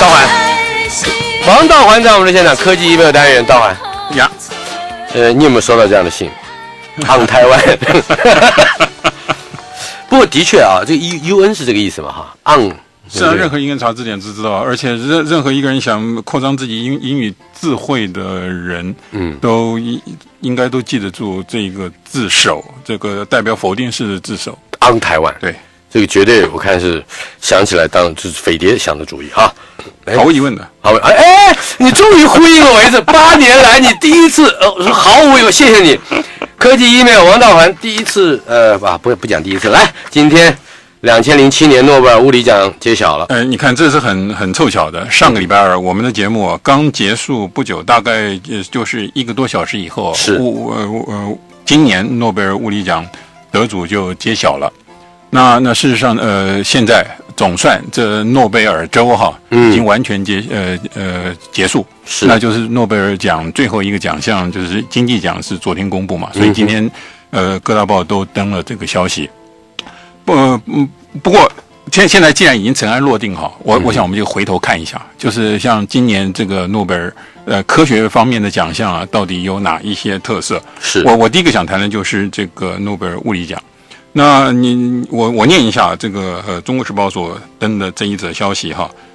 道环，王道环在我们的现场，科技 email 单元，道环呀， 你有没有收到这样的信？on 台湾。不过的确啊，这个 UN 是这个意思嘛哈 ，on 是啊，任何英文查字典都知道，而且任何一个人想扩张自己英语智慧的人，都应该都记得住这个字首，这个代表否定式的字首 on 台湾， 对， 这个绝对我看是想起来就是匪谍想的主意哈， 毫无疑问的。 好，你终于呼应了我一次，8年来你第一次，毫无疑问，谢谢你。科技 email 王道环第一次，不讲第一次，来，今天2007年诺贝尔物理奖揭晓了。 你看这是很凑巧的，上个礼拜二我们的节目刚结束不久，大概就是1个多小时以后， 是今年诺贝尔物理奖得主就揭晓了。那事实上现在总算这诺贝尔周已经完全结束， 是， 那就是诺贝尔奖最后一个奖项就是经济奖是昨天公布嘛，所以今天各大报都登了这个消息。不过现在既然已经尘埃落定我想我们就回头看一下，就是像今年这个诺贝尔科学方面的奖项到底有哪一些特色？ 是我第一个想谈的就是这个诺贝尔物理奖。那我念一下这个中国时报所登的这一则消息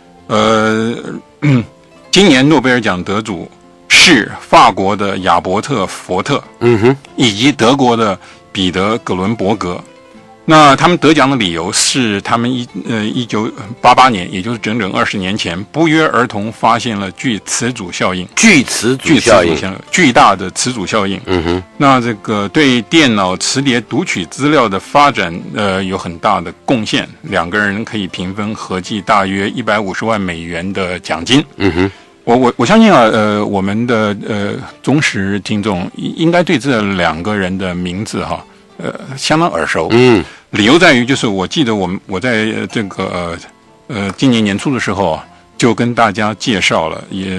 今年诺贝尔奖得主是法国的亚伯特·佛特，以及德国的彼得·葛伦伯格。那他们得奖的理由是他们1988年，也就是整整20年前，不约而同发现了巨磁阻效应，巨大的磁阻效应。那这个对电脑磁碟读取资料的发展有很大的贡献，两个人可以平分合计大约150万美元的奖金。我相信我们的忠实听众应该对这两个人的名字相当耳熟。理由在于就是我记得我在这个今年年初的时候就跟大家介绍了，也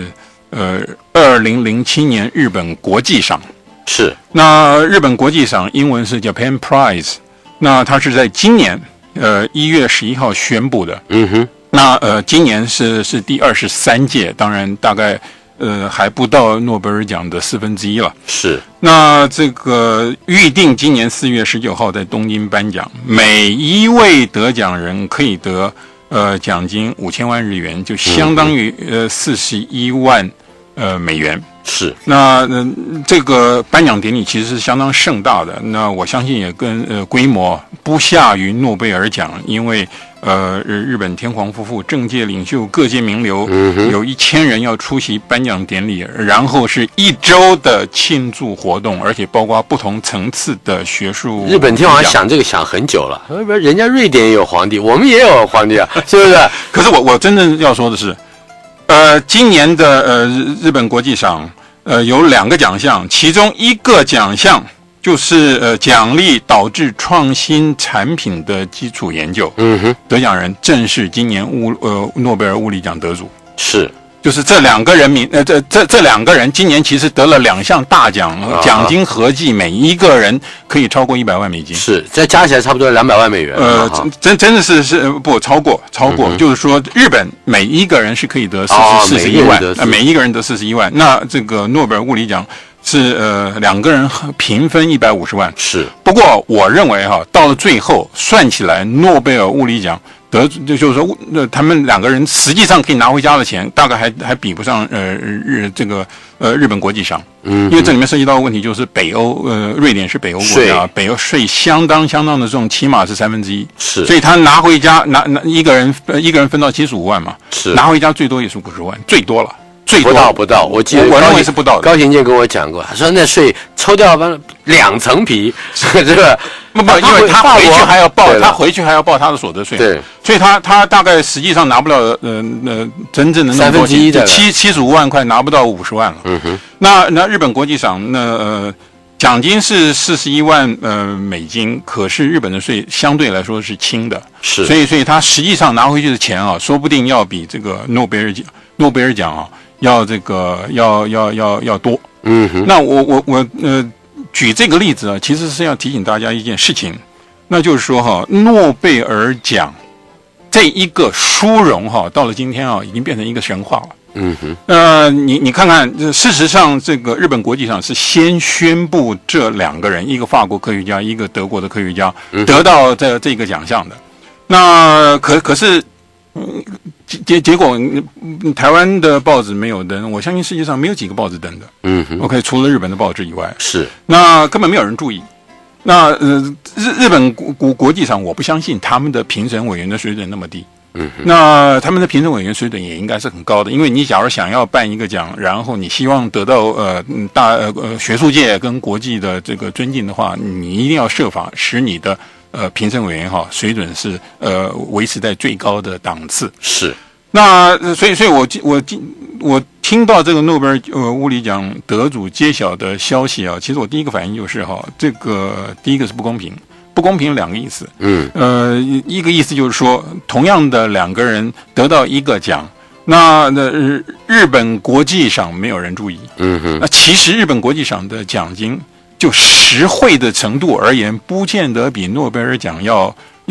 2007年日本国际赏， 是， 那日本国际赏英文是 Japan Prize， 那它是在今年1月11号宣布的。那今年是第23届，当然大概还不到诺贝尔奖的1/4了。是，那这个预定今年4月19号在东京颁奖，每一位得奖人可以得奖金5000万日元，就相当于41万美元。是，那这个颁奖典礼其实是相当盛大的，那我相信也跟规模不下于诺贝尔奖，因为日本天皇夫妇、政界领袖、各界名流，有1000人要出席颁奖典礼，然后是1周的庆祝活动，而且包括不同层次的学术。 日本天皇想这个想很久了，人家瑞典也有皇帝，我们也有皇帝啊，是不是？ 可是我真正要说的是，今年的日本国际赏有2个奖项，其中1个奖项就是奖励导致创新产品的基础研究。得奖人正是今年诺贝尔物理奖得主。是，就是这2个人这2个人今年其实得了2项大奖，奖金合计每一个人可以超过100万美金。是，再加起来差不多200万美元。真的是不超过，就是说日本每一个人是可以得41万，每一个人得41万。那这个诺贝尔物理奖是2个人平分150万。是，不过我认为到了最后算起来，诺贝尔物理奖就是说他们2个人实际上可以拿回家的钱，大概还比不上日本国际赏。因为这里面涉及到的问题就是北欧瑞典是北欧国家，北欧税相当的重，起码是1/3。是，所以他拿回家一个人分到75万嘛，是，拿回家最多也是50万，最多了。不到，我记得我认为是不到的。高行健跟我讲过，他说那税抽掉2层皮，这个不，因为他回去还要报他的所得税，对，所以他大概实际上拿不了真正的那么多钱，75万块拿不到50万了。那日本国际赏奖金是41万美金，可是日本的税相对来说是轻的，是，所以他实际上拿回去的钱说不定要比这个诺贝尔奖要这个要多。那我举这个例子其实是要提醒大家一件事情，那就是说诺贝尔奖这一个殊荣哈，到了今天啊，已经变成一个神话了。你看看，事实上，这个日本国际上是先宣布这两个人，一个法国科学家，一个德国的科学家得到这个奖项的。那可是，结果台湾的报纸没有登，我相信世界上没有几个报纸登的。OK， 除了日本的报纸以外， 是那根本没有人注意。那日本国际上，我不相信他们的评审委员的水准那么低。那他们的评审委员水准也应该是很高的，因为你假如想要办一个奖，然后你希望得到学术界跟国际的这个尊敬的话，你一定要设法使你的评审委员水准是维持在最高的档次。 是。 那所以我听到这个诺贝尔物理奖得主揭晓的消息啊，其实我第一个反应就是这个第一个是不公平。不公平两个意思，一个意思就是说，同样的两个人得到一个奖，那日本国际赏没有人注意，那其实日本国际赏的奖金就实惠的程度而言，不见得比诺贝尔奖要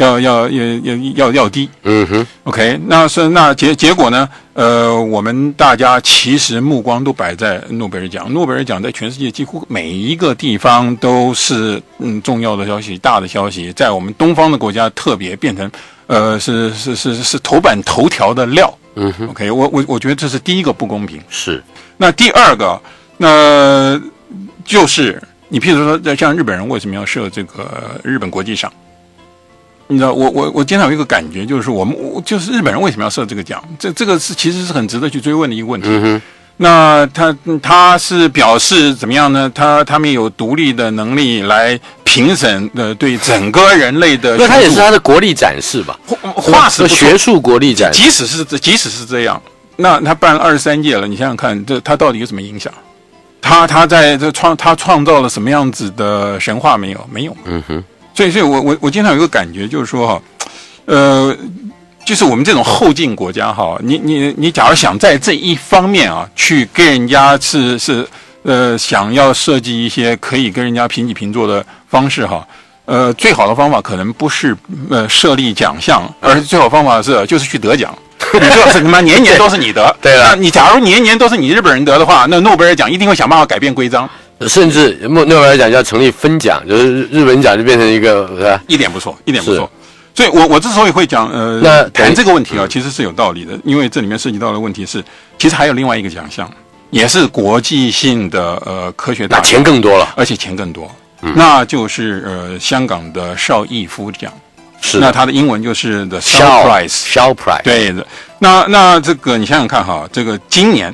低。OK， 那结果呢？我们大家其实目光都摆在诺贝尔奖。诺贝尔奖在全世界几乎每一个地方都是重要的消息、大的消息，在我们东方的国家特别变成是头版头条的料。OK， 我觉得这是第一个不公平。是。那第二个，那就是你譬如说，像日本人为什么要设这个日本国际赏？你知道，我经常有一个感觉，就是就是日本人为什么要设这个奖？这个其实是很值得去追问的一个问题。那他是表示怎么样呢？他们有独立的能力来评审对整个人类的， 那他也是他的国力展示吧？ 话是学术国力展示。 即使是这样，那他办了23届了，你想想看，他到底有什么影响？他在他创造了什么样子的神话没有？没有。所以我经常有一个感觉，就是说就是我们这种后进国家你假如想在这一方面去跟人家是想要设计一些可以跟人家平起平坐的方式最好的方法可能不是设立奖项，而最好的方法就是去得奖。你说什么年年都是你得， 对了， 那你假如年年都是你日本人得的话，那诺贝尔奖一定会想办法改变规章。 甚至诺贝尔奖要成立分奖，就是日本奖就变成一个，是吧？ 一点不错。所以我之所以会讲谈这个问题其实是有道理的，因为这里面涉及到的问题是，其实还有另外一个奖项，也是国际性的科学大奖， 钱更多了， 而且钱更多，那就是香港的邵逸夫奖。 是， 那它的英文就是 The Shaw Prize。 对的。那这个你想想看这个今年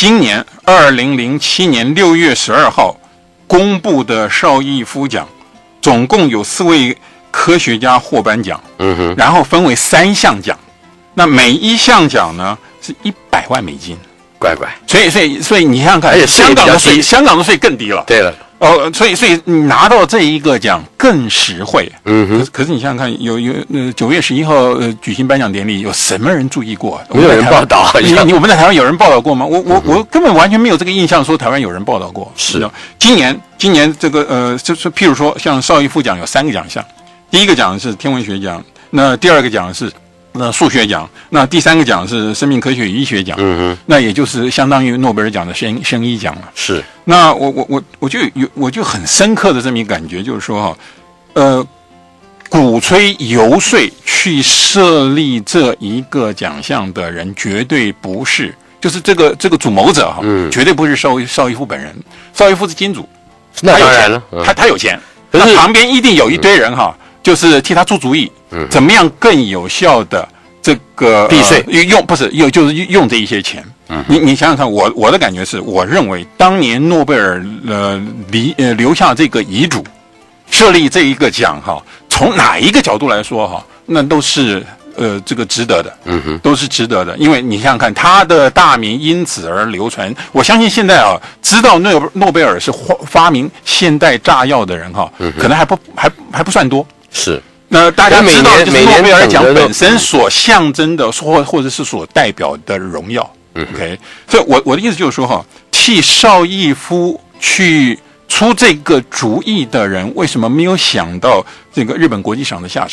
2007年6月12号公布的邵逸夫奖，总共有4位科学家获颁奖，然后分为3项奖，那每一项奖呢是100万美金， 乖。 所以你想想看，而且香港的税更低了。 对了。 所以你拿到这一个奖更实惠。可是你想想看，有9月11号举行颁奖典礼，有什么人注意过？ 没有人报道。 我们在台湾有人报道过吗？我根本完全没有这个印象，说台湾有人报道过。 是。 今年这个就是譬如说，像邵逸夫奖有3个奖项，第一个奖是天文学奖，那第二个奖是数学奖，那第3个奖是生命科学与医学奖，那也就是相当于诺贝尔奖的生医奖了。 是。 那我就很深刻的这么一个感觉，就是说鼓吹游说去设立这一个奖项的人，绝对不是，就是这个主谋者绝对不是邵逸夫本人。邵逸夫是金主， 那当然了， 他有钱，那旁边一定有一堆人就是替他出主意，怎么样更有效的这个避税就是用这一些钱。你想想看，我的感觉是，我认为当年诺贝尔留下这个遗嘱，设立这一个奖从哪一个角度来说那都是这个值得的，都是值得的，因为你想想看，他的大名因此而流传。我相信现在知道诺贝尔是发明现代炸药的人可能还不算多。是。那大家知道，就是诺贝尔奖本身所象征的，或者是所代表的荣耀。OK， 所以我的意思就是说替邵逸夫去出这个主意的人，为什么没有想到这个日本国际赏的下场？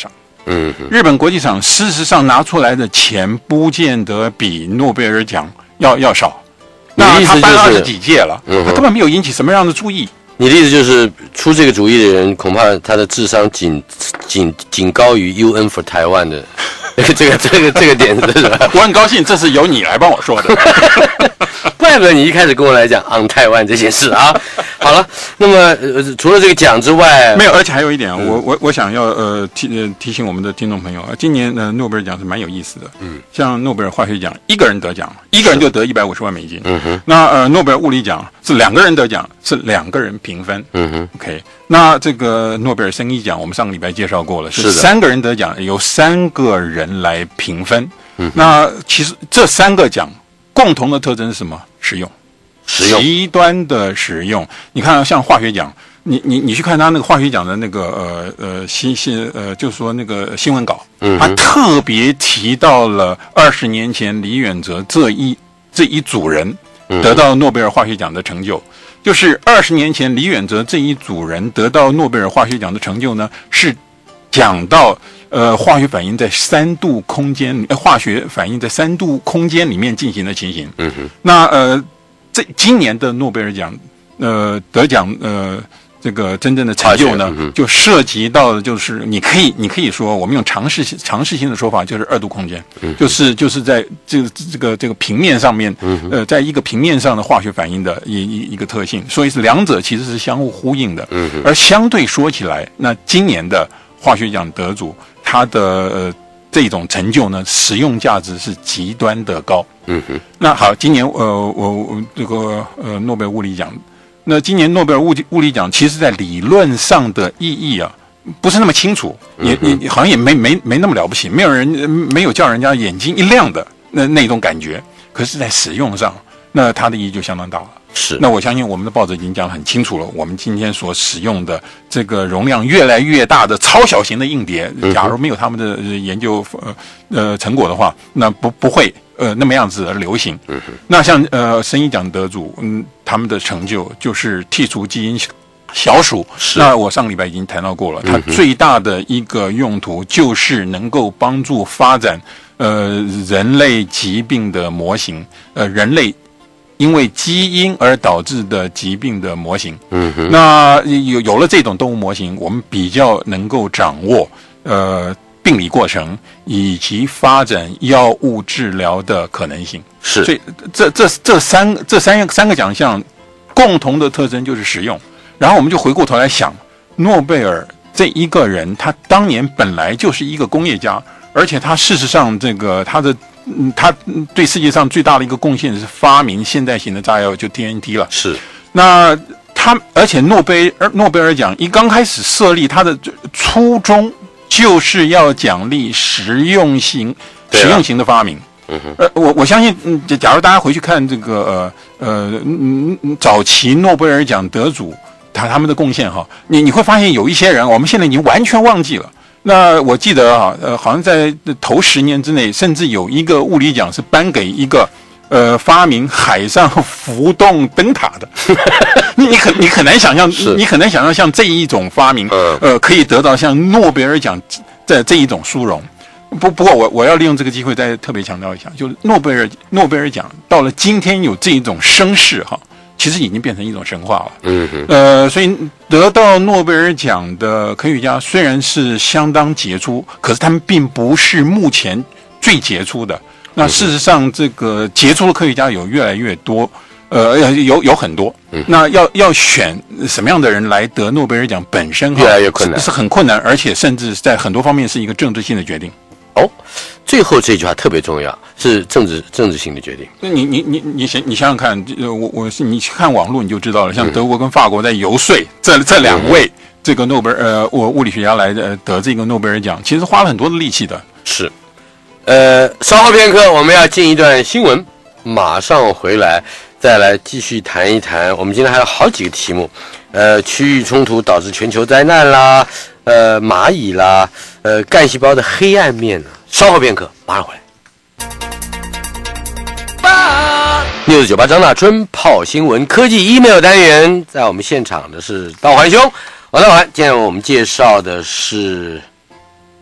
日本国际赏事实上拿出来的钱不见得比诺贝尔奖要少。那他办20几届了，他根本没有引起什么样的注意。 你的意思就是出这个主意的人，恐怕他的智商仅高于 UN for 台湾的这个点子是吧？ 我很高兴，这是由你来帮我说的。 怪不得你一开始跟我来讲 on 台湾这件事啊。好了，那么除了这个奖之外， 没有，而且还有一点，我想要提醒我们的听众朋友啊，今年诺贝尔奖是蛮有意思的。像诺贝尔化学奖，一个人得奖，一个人就得150万美金。那诺贝尔物理奖是2个人得奖，是2个人平分。OK， 那这个诺贝尔生理奖，我们上个礼拜介绍过了，是3个人得奖，由3个人来平分。那其实这3个奖共同的特征是什么？实用，极端的实用。你看，像化学奖，你去看他那个化学奖的那个就是说那个新闻稿，他特别提到了20年前李远哲这一组人得到诺贝尔化学奖的成就。就是20年前李远哲这一组人得到诺贝尔化学奖的成就呢，是讲到化学反应在3度空间，化学反应在3度空间里面进行的情形。那今年的诺贝尔奖得奖这个真正的成就呢，就涉及到的就是你可以说，我们用常识性的说法，就是2度空间，就是在这个平面上面，在一个平面上的化学反应的一个特性，所以是2者其实是相互呼应的。而相对说起来，那今年的化学奖得主，他的这种成就呢，实用价值是极端的高。那好，今年我这个诺贝尔物理奖。那今年诺贝尔物理奖，其实在理论上的意义啊，不是那么清楚，也好像也没那么了不起，没有叫人家眼睛一亮的那种感觉。可是，在使用上，那它的意义就相当大了。 是。 那我相信我们的报纸已经讲得很清楚了，我们今天所使用的这个容量越来越大的超小型的硬碟，假如没有他们的研究成果的话，那不会那么样子而流行。那像生医奖得主，他们的成就就是剔除基因小鼠。那我上个礼拜已经谈到过了，它最大的一个用途就是能够帮助发展人类疾病的模型，人类因为基因而导致的疾病的模型。那有了这种动物模型，我们比较能够掌握病理过程以及发展药物治疗的可能性。 是。 所以这三个奖项共同的特征就是实用。然后我们就回过头来想，诺贝尔这一个人，他当年本来就是一个工业家，而且他事实上他对世界上最大的一个贡献是发明现代型的炸药，就 TNT 了。 是。 那而且诺贝尔奖一刚开始设立，他的初衷就是要奖励实用型的发明。我相信，假如大家回去看这个早期诺贝尔奖得主他们的贡献哈，你会发现有一些人我们现在已经完全忘记了。那我记得好像在头10年之内，甚至有一个物理奖是颁给一个发明海上浮动灯塔的。你很难想象，像这一种发明，可以得到像诺贝尔奖这一种殊荣。不过我要利用这个机会再特别强调一下，就是诺贝尔奖到了今天有这一种声势哈，其实已经变成一种神话了。所以得到诺贝尔奖的科学家虽然是相当杰出，可是他们并不是目前最杰出的。那事实上，这个杰出的科学家有越来越多，有很多。那要选什么样的人来得诺贝尔奖，本身越来越困难， 是很困难，而且甚至在很多方面是一个政治性的决定。 最后这句话特别重要，是政治性的决定。 那你想想看，你看网络你就知道了，像德国跟法国在游说这2位这个诺贝尔物理学家来得这个诺贝尔奖，其实花了很多的力气的。 是。稍后片刻我们要进一段新闻，马上回来再来继续谈一谈。我们今天还有好几个题目，区域冲突导致全球灾难啦，蚂蚁啦，干细胞的黑暗面呢。稍后片刻，马上回来。698张大春泡新闻科技 email 单元，在我们现场的是道环兄，王道环。今天我们介绍的是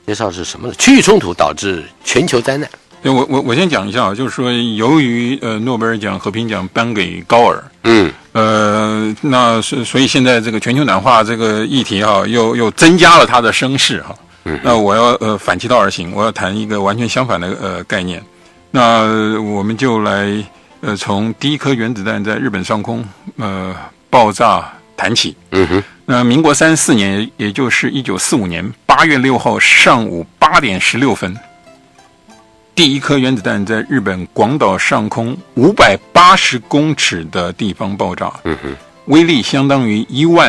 介绍是什么呢？区域冲突导致全球灾难。 对，我先讲一下，就是说，由于诺贝尔奖和平奖颁给高尔，那所以现在这个全球暖化这个议题哈，又增加了它的声势哈。那我要反其道而行，我要谈一个完全相反的概念。那我们就来从第一颗原子弹在日本上空爆炸谈起。那民国34年，也就是1945年8月6号上午8点16分。第一颗原子弹在日本广岛上空580公尺的地方爆炸，威力相当于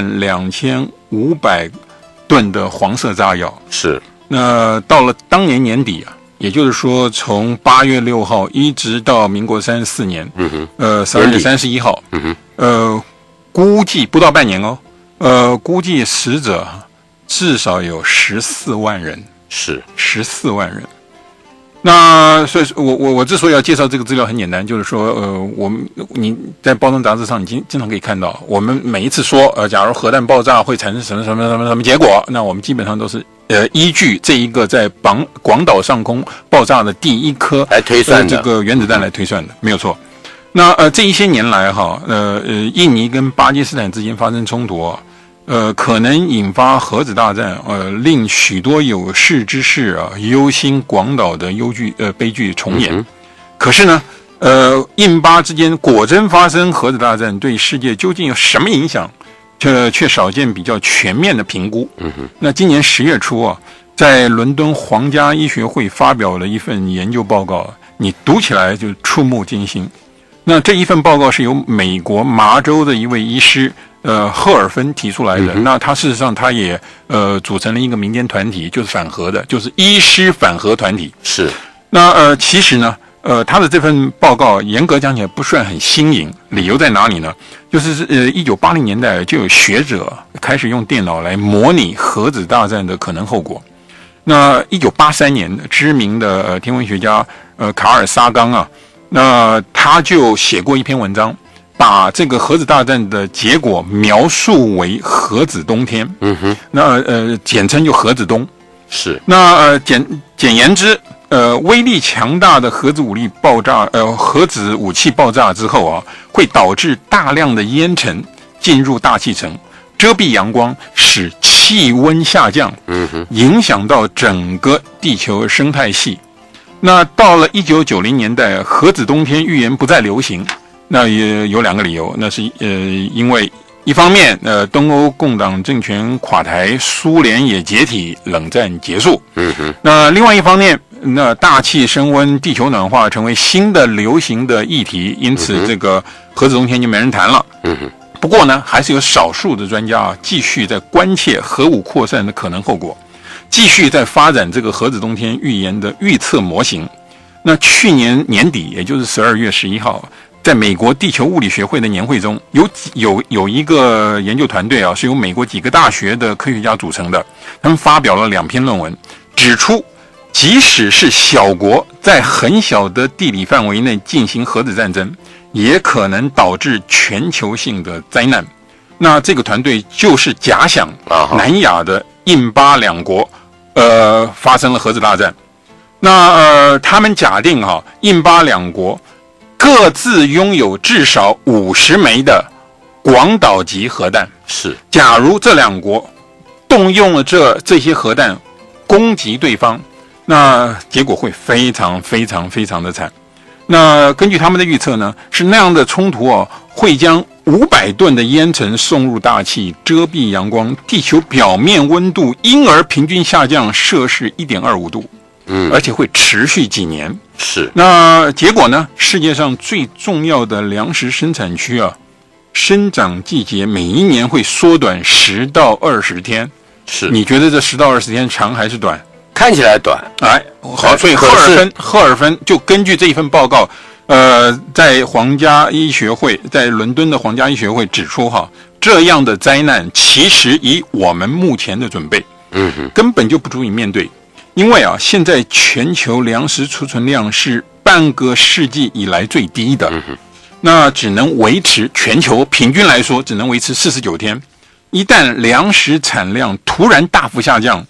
12500吨的黄色炸药。 是。 那到了当年年底啊，也就是说从8月6号一直到民国34年，12月31号，估计不到半年哦，估计死者至少有14万人， 是 14万人。那所以我之所以要介绍这个资料很简单，就是说你在报章杂志上你经常可以看到，我们每一次说假如核弹爆炸会产生什么结果，那我们基本上都是依据这一个在广岛上空爆炸的第一颗来推算的这个原子弹来推算的，没有错。那这一些年来哈，印尼跟巴基斯坦之间发生冲突可能引发核子大战，令许多有识之士忧心广岛的悲剧重演。可是呢，印巴之间果真发生核子大战，对世界究竟有什么影响？却少见比较全面的评估。那今年10月初在伦敦皇家医学会发表了一份研究报告，你读起来就触目惊心。那这一份报告是由美国麻州的一位医师赫尔芬提出来的。那他事实上他也组成了一个民间团体，就是反核的，就是医师反核团体。 是。 那其实呢他的这份报告严格讲起来不算很新颖，理由在哪里呢？就是1980年代就有学者开始用电脑来模拟核子大战的可能后果。那1983年知名的天文学家卡尔萨冈那他就写过一篇文章，把这个核子大战的结果描述为核子冬天。那简称就核子冬。 是。 那简言之，威力强大的核子武器爆炸之后会导致大量的烟尘进入大气层，遮蔽阳光，使气温下降，影响到整个地球生态系。那到了1990年代，核子冬天预言不再流行。那也有2个理由，那是因为一方面东欧共党政权垮台，苏联也解体，冷战结束。那另外一方面，那大气升温，地球暖化成为新的流行的议题，因此这个核子冬天就没人谈了。不过呢，还是有少数的专家继续在关切核武扩散的可能后果，继续在发展这个核子冬天预言的预测模型。那去年年底，也就是12月11号，在美国地球物理学会的年会中，有一个研究团队是由美国几个大学的科学家组成的，他们发表了2篇论文，指出即使是小国在很小的地理范围内进行核子战争，也可能导致全球性的灾难。那这个团队就是假想南亚的印巴2国发生了核子大战。那他们假定印巴2国各自拥有至少50枚的广岛级核弹。 是。假如这2国动用了这些核弹攻击对方，那结果会非常非常非常的惨。那根据他们的预测呢，是那样的冲突会将500吨的烟尘送入大气，遮蔽阳光，地球表面温度因而平均下降摄氏1.25度。而且会持续几年。 是。 那结果呢？世界上最重要的粮食生产区生长季节每一年会缩短10到20天。 是。你觉得这10到20天长还是短？ 看起来短。 好，所以赫尔芬就根据这一份报告，在皇家医学会，在伦敦的皇家医学会指出这样的灾难其实以我们目前的准备，根本就不足以面对。因为现在全球粮食储存量是半个世纪以来最低的，那只能维持全球平均来说只能维持49天。一旦粮食产量突然大幅下降，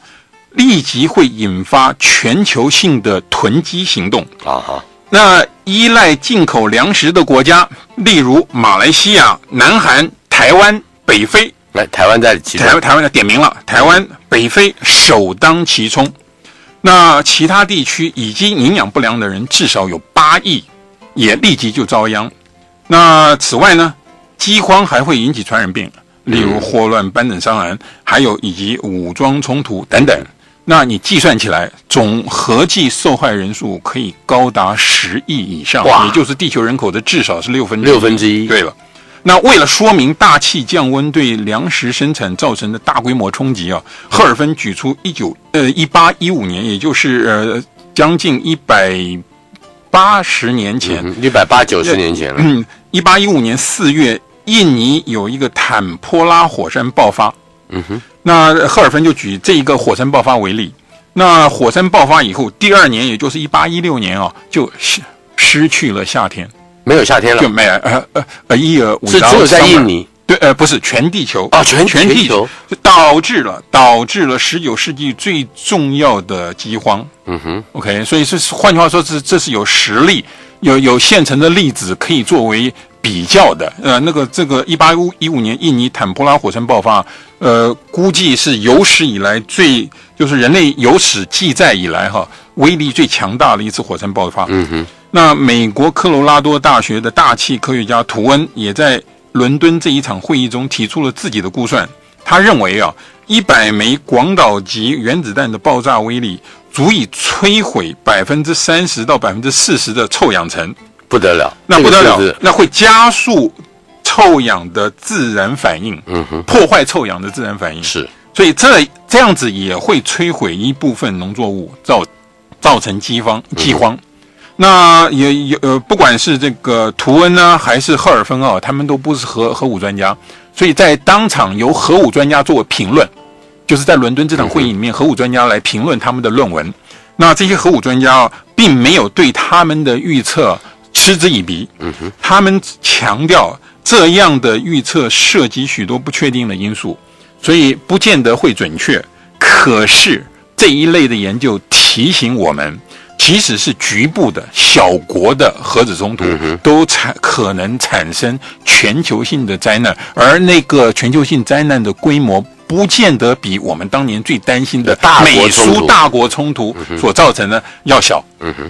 立即会引发全球性的囤积行动。那依赖进口粮食的国家，例如马来西亚、南韩、台湾、北非。 来，台湾在其中， 台湾的点名了，台湾、北非首当其冲。那其他地区已经营养不良的人至少有8亿，也立即就遭殃。那此外呢，饥荒还会引起传染病，例如霍乱、斑疹伤寒，还有以及武装冲突等等。那你计算起来，总合计受害人数可以高达10亿以上，也就是地球人口的至少是6分之一。对了。那为了说明大气降温对粮食生产造成的大规模冲击啊，赫尔芬举出1815年，也就是将近180年前 ，180-90年前了。 1815年4月，印尼有一个坦波拉火山爆发。那赫尔芬就举这一个火山爆发为例。那火山爆发以后，第2年，也就是1816年啊，就失去了夏天。 没有夏天了， 就没是只有在印尼， 对，不是全地球啊，全地球， 就导致了19世纪最重要的饥荒。OK， 所以换句话说，这是有实例，有现成的例子可以作为比较的。这个1815年印尼坦波拉火山爆发，估计是有史以来就是人类有史记载以来威力最强大的一次火山爆发。那美国科罗拉多大学的大气科学家图恩也在伦敦这一场会议中提出了自己的估算。他认为100枚广岛级原子弹的爆炸威力足以摧毁30%到40%的臭氧层。 不得了， 那不得了，那会加速臭氧的自然反应，破坏臭氧的自然反应。 是， 所以这样子也会摧毁一部分农作物，造成饥荒。那也有不管是这个图恩呢，还是赫尔芬他们都不是核武专家，所以在当场由核武专家作为评论，就是在伦敦这场会议里面，核武专家来评论他们的论文。那这些核武专家并没有对他们的预测嗤之以鼻，他们强调这样的预测涉及许多不确定的因素，所以不见得会准确。可是这一类的研究提醒我们，即使是局部的小国的核子冲突，都可能产生全球性的灾难，而那个全球性灾难的规模不见得比我们当年最担心的美苏大国冲突所造成的要小。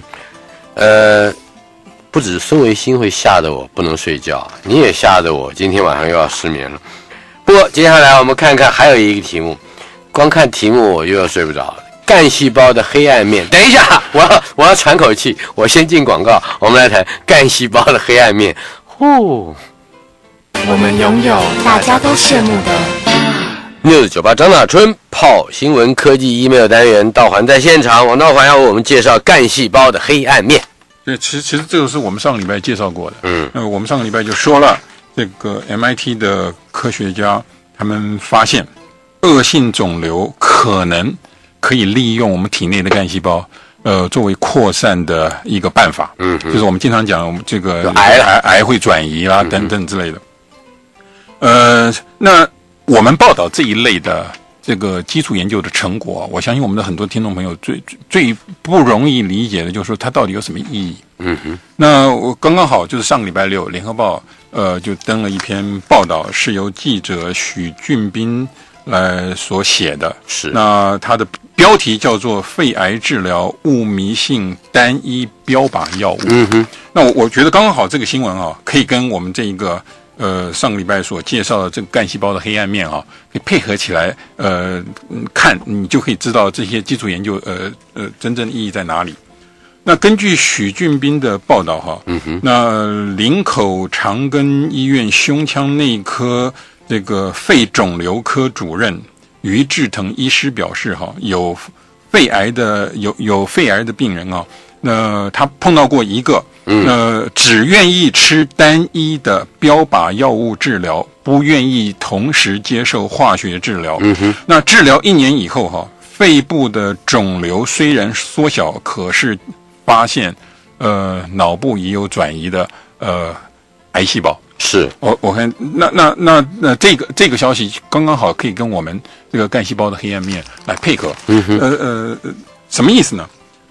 不止孙维新会吓得我不能睡觉，你也吓得我今天晚上又要失眠了。不过接下来我们看看还有一个题目，光看题目我又要睡不着了。干细胞的黑暗面。等一下，我要喘口气，我先进广告，我们来谈干细胞的黑暗面。呼， 我们拥有大家都羡慕的 News98张大春泡新闻科技 email 单元，道环在现场，王道环要为我们介绍干细胞的黑暗面。 对，其实这个是我们上个礼拜介绍过的。我们上个礼拜就说了，这个 MIT 的科学家他们发现，恶性肿瘤可以利用我们体内的干细胞，作为扩散的一个办法。就是我们经常讲，我们这个癌会转移啦，等等之类的。那我们报道这一类的这个基础研究的成果，我相信我们的很多听众朋友最不容易理解的就是说它到底有什么意义。那我刚刚好就是上个礼拜六，联合报就登了一篇报道，是由记者许俊斌所写的。是，那他的标题叫做肺癌治疗勿迷信单一标靶药物。那我觉得刚刚好这个新闻可以跟我们这一个上个礼拜所介绍的这个干细胞的黑暗面可以配合起来看，你就可以知道这些基础研究真正的意义在哪里。那根据许俊斌的报道那林口长庚医院胸腔内科这个肺肿瘤科主任于志腾医师表示有肺癌的病人那他碰到过一个只愿意吃单一的标靶药物治疗，不愿意同时接受化学治疗。那治疗1年以后肺部的肿瘤虽然缩小，可是发现脑部也有转移的癌细胞。 是我看那这个消息刚刚好可以跟我们这个干细胞的黑暗面来配合。什么意思呢？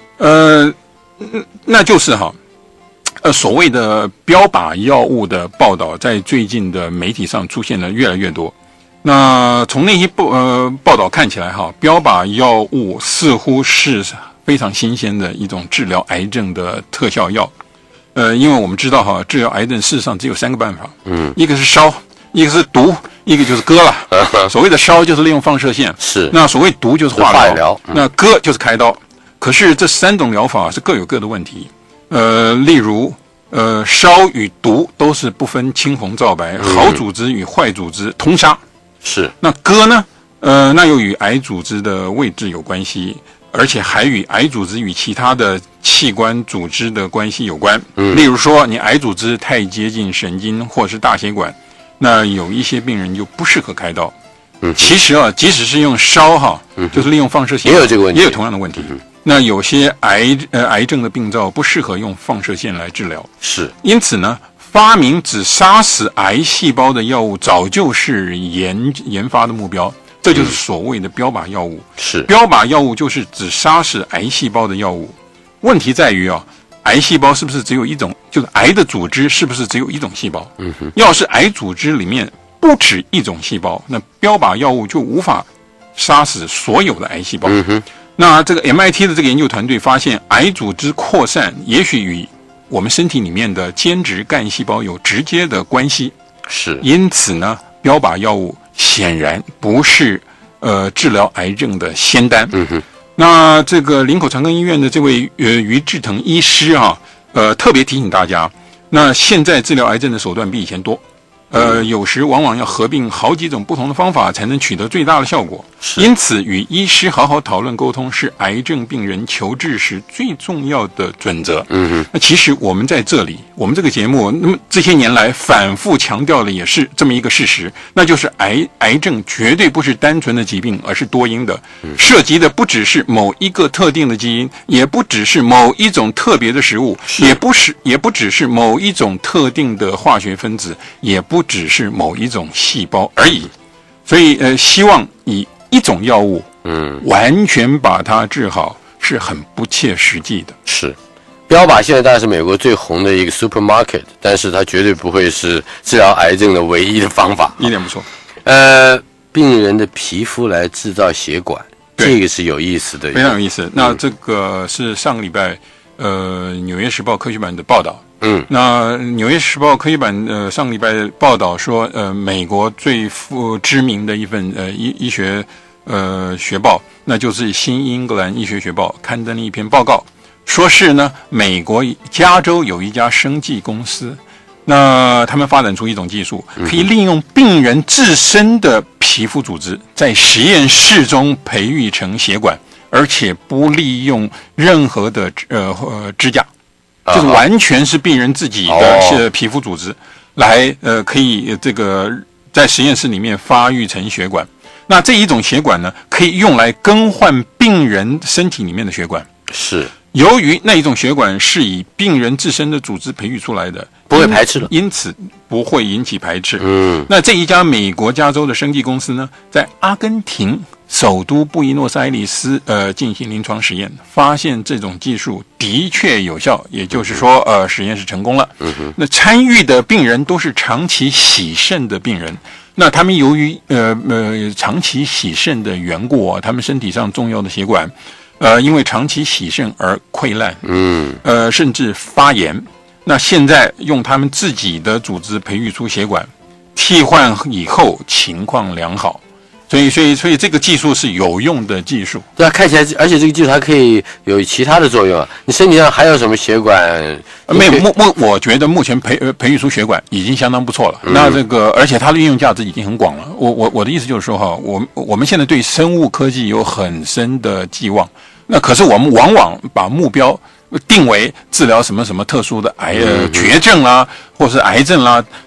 那就是所谓的标靶药物的报道，在最近的媒体上出现的越来越多。那从那些报道看起来标靶药物似乎是非常新鲜的一种治疗癌症的特效药。因为我们知道治疗癌症事实上只有3个办法，一个是烧，一个是毒，一个就是割了。所谓的烧就是利用放射线， 是。 那所谓毒就是化疗， 嗯、 那割就是开刀。可是这3种疗法是各有各的问题。例如烧与毒都是不分青红皂白，好组织与坏组织通杀。 是。 那割呢？那又与癌组织的位置有关系。而且还与癌组织与其他的器官组织的关系有关。例如说，你癌组织太接近神经或是大血管，那有一些病人就不适合开刀。其实即使是用烧就是利用放射线， 也有这个问题， 也有同样的问题。那有些癌症的病灶不适合用放射线来治疗。 是。 因此呢，发明只杀死癌细胞的药物早就是研发的目标。这就是所谓的标靶药物。 是。 标靶药物就是只杀死癌细胞的药物。问题在于癌细胞是不是只有一种？就是癌的组织是不是只有一种细胞？要是癌组织里面不止一种细胞，那标靶药物就无法杀死所有的癌细胞。那这个 MIT 的这个研究团队发现，癌组织扩散也许与我们身体里面的间质干细胞有直接的关系。 是。 因此呢，标靶药物显然不是治疗癌症的仙丹。那这个林口长庚医院的这位于志腾医师特别提醒大家，那现在治疗癌症的手段比以前多。有时往往要合并好几种不同的方法才能取得最大的效果。因此，与医师好好讨论沟通是癌症病人求治时最重要的准则。那其实我们在这里，我们这个节目，那么这些年来反复强调的也是这么一个事实，那就是癌症绝对不是单纯的疾病，而是多因的，涉及的不只是某一个特定的基因，也不只是某一种特别的食物，也不只是某一种特定的化学分子，也不只是某一种细胞而已。所以希望以一种药物完全把它治好是很不切实际的。 是。标靶现在当然是美国最红的一个 supermarket， 但是它绝对不会是治疗癌症的唯一的方法。 一点不错。 病人的皮肤来制造血管，这个是有意思的， 非常有意思。那这个是上个礼拜纽约时报科学版的报道。那纽约时报科学版上个礼拜报道说，美国最知名的一份医学学报，那就是新英格兰医学学报刊登了一篇报告，说是呢，美国加州有一家生技公司，那他们发展出一种技术，可以利用病人自身的皮肤组织，在实验室中培育成血管，而且不利用任何的支架。就是完全是病人自己的皮肤组织来可以这个在实验室里面发育成血管。那这一种血管呢，可以用来更换病人身体里面的血管。 是。 由于那一种血管是以病人自身的组织培育出来的， 不会排斥了， 因此不会引起排斥。那这一家美国加州的生技公司呢，在阿根廷首都布宜诺斯艾利斯进行临床实验，发现这种技术的确有效，也就是说实验是成功了。那参与的病人都是长期洗肾的病人，那他们由于长期洗肾的缘故他们身体上重要的血管因为长期洗肾而溃烂，甚至发炎。那现在用他们自己的组织培育出血管，替换以后情况良好。所以这个技术是有用的技术。 对啊，看起来，而且这个技术还可以有其他的作用啊。你身体上还有什么血管？ 没有，我觉得目前培育出血管已经相当不错了。那这个，而且它的应用价值已经很广了。我的意思就是说我们现在对生物科技有很深的寄望。那可是我们往往把目标定为治疗什么什么特殊的绝症啦，或是癌症啦。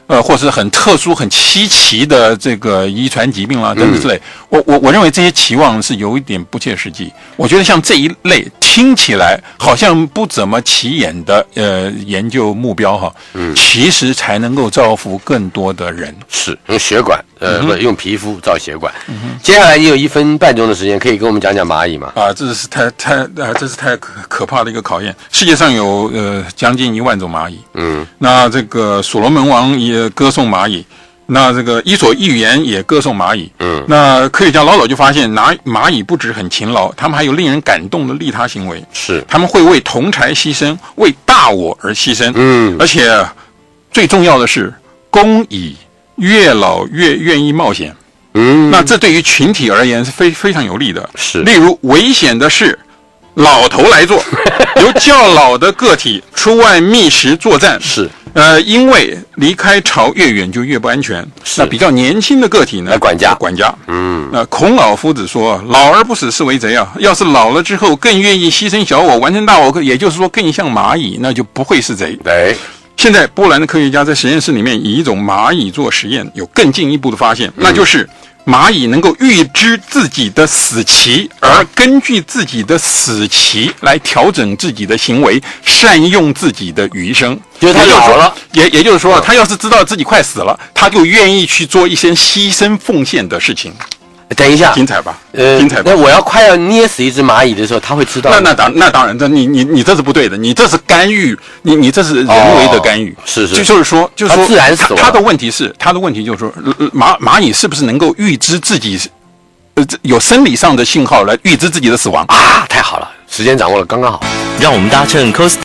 或是很特殊、很稀奇的这个遗传疾病啦，等等之类。我认为这些期望是有一点不切实际。我觉得像这一类听起来好像不怎么起眼的研究目标哈，其实才能够造福更多的人。 是用血管，不用皮肤造血管。接下来也有1分半钟的时间，可以跟我们讲讲蚂蚁吗？ 这是太可怕的一个考验。世界上有将近1万种蚂蚁。那这个所罗门王也歌颂蚂蚁，那这个伊索寓言也歌颂蚂蚁。那科学家老早就发现，蚂蚁不止很勤劳，他们还有令人感动的利他行为。 是， 他们会为同柴牺牲，为大我而牺牲。而且最重要的是，工蚁越老越愿意冒险。那这对于群体而言是非常有利的。 是， 例如危险的事，老头来做，由较老的个体出外觅食作战。 是， 因为离开巢越远就越不安全。那比较年轻的个体呢， 来管家。 那孔老夫子说：“老而不死是为贼啊！要是老了之后更愿意牺牲小我完成大我，也就是说更像蚂蚁，那就不会是贼。” 对。 现在波兰的科学家在实验室里面以一种蚂蚁做实验，有更进一步的发现，那就是蚂蚁能够预知自己的死期，而根据自己的死期来调整自己的行为，善用自己的余生。 就是他老了， 也就是说，他要是知道自己快死了，他就愿意去做一些牺牲奉献的事情。 等一下， 精彩吧？精彩吧？ 那我快要捏死一只蚂蚁的时候，他会知道？ 那当然，你这是不对的，你这是干预，你这是人为的干预。 是， 就是说， 他自然死亡。 他的问题就是说，蚂蚁是不是能够预知自己有生理上的信号来预知自己的死亡啊？太好了，时间掌握了刚刚好， 让我们搭乘 Costa